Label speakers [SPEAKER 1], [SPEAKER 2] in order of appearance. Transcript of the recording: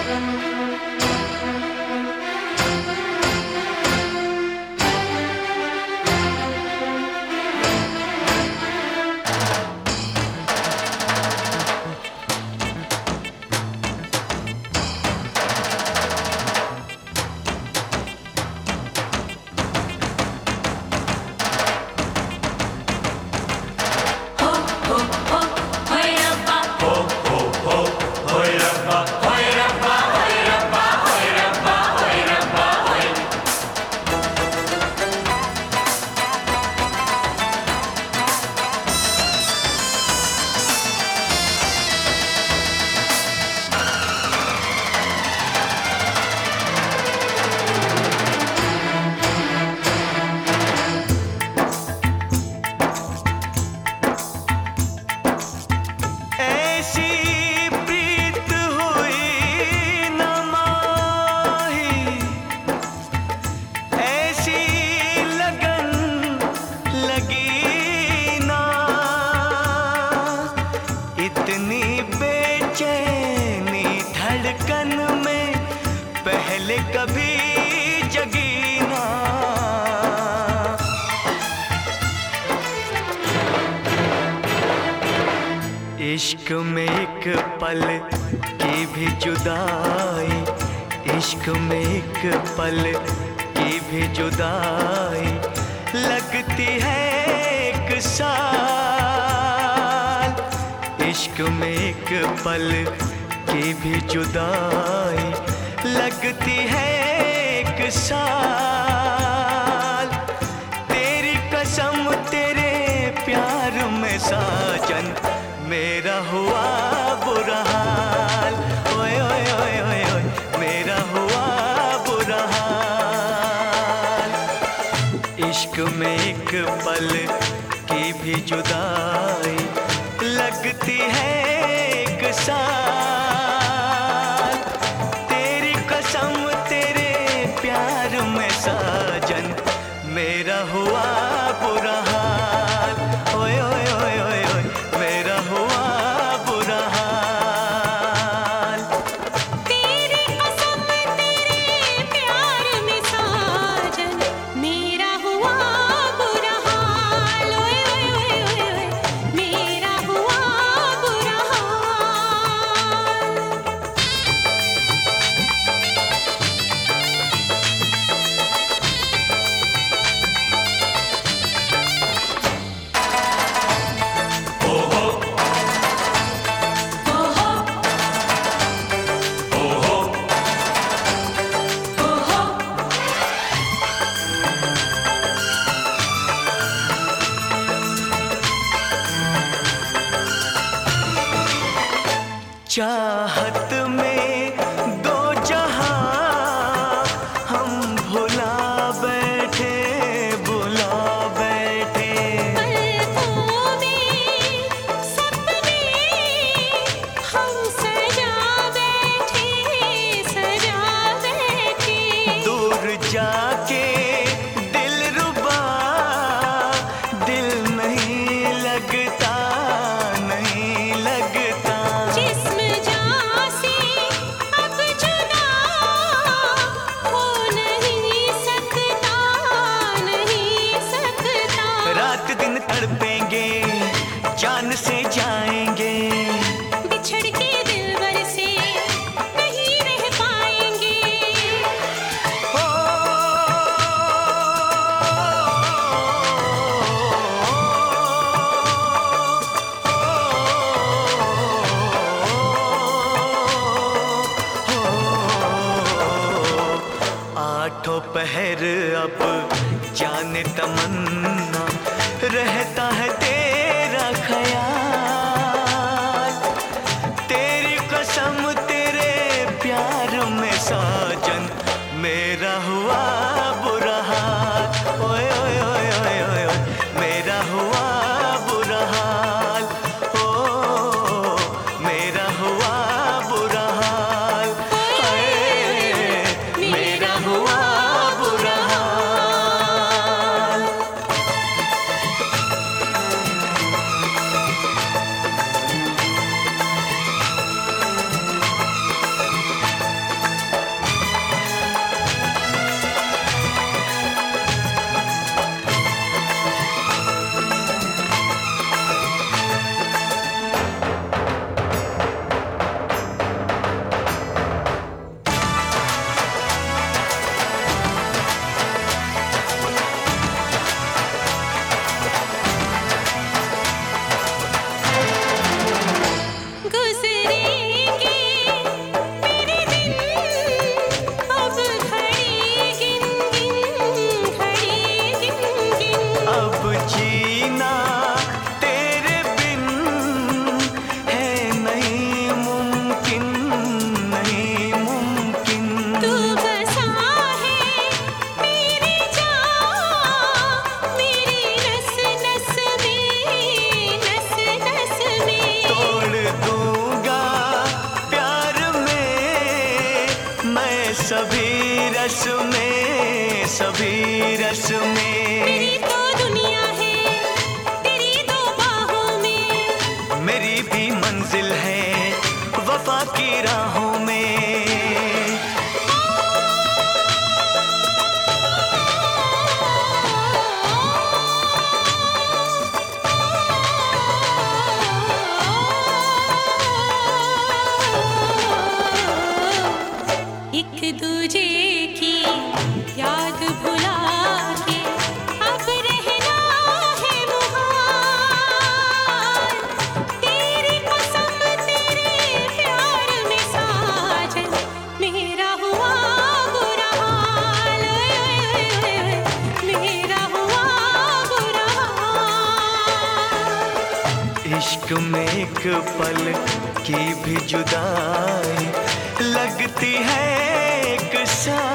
[SPEAKER 1] कभी जगी ना। इश्क में एक पल की भी जुदाई, इश्क में एक पल की भी जुदाई लगती है एक साल। इश्क में एक पल की भी जुदाई लगती है एक साल। तेरी कसम तेरे प्यार में साजन मेरा हुआ बुरा हाल। ओए ओए ओए ओए ओए मेरा हुआ बुरा हाल। इश्क में एक पल की भी जुदाई लगती है एक साल। तेरी कसम तेरे प्यार में साजन मेरा हुआ बुरा हाल। ओए ओए ओए ओए ओए मेरा हुआ बुरा हाल।
[SPEAKER 2] तेरी कसम तेरे प्यार में साजन मेरा हुआ बुरा हाल। ओए ओए ओए ओए ओए मेरा हुआ बुरा हाल।
[SPEAKER 1] चाहत में दो जहां हम भुला बैठे, भुला बैठे।
[SPEAKER 2] पलकों में सपने हम सजा बैठे, सजा बैठे।
[SPEAKER 1] दूर जाके दिलरुबा दिल नहीं लगता, नहीं लगता।
[SPEAKER 2] जिस्म जान से अब जुदा हो नहीं सकता, नहीं सकता।
[SPEAKER 1] रात दिन तड़पेंगे जान से जाएंगे,
[SPEAKER 2] बिछड़ के दिलबर से नहीं रह पाएंगे।
[SPEAKER 1] हो आठों पहर अब जाने तमन्ना रहता है तेरा ख्याल। तेरी कसम तेरे प्यार में साजन मेरा हुआ बुरा हाल। ओए ओए ओए ओए ओए ओए मेरा हुआ बुरा हाल। ओ मेरा हुआ बुरा हाल। हाय मेरा हुआ बुरा हाल। सभी रस में, सभी रस में।
[SPEAKER 2] मेरी तो दुनिया है तेरी दो बाहों में,
[SPEAKER 1] मेरी भी मंजिल है वफा की राहों में।
[SPEAKER 2] एक दूजे की याद भुला के अब रहना है मुहाल। तेरी कसम तेरे प्यार में साजन मेरा हुआ बुरा हाल, मेरा हुआ बुरा हाल।
[SPEAKER 1] इश्क में एक पल की भी जुदाई लगती है एक सा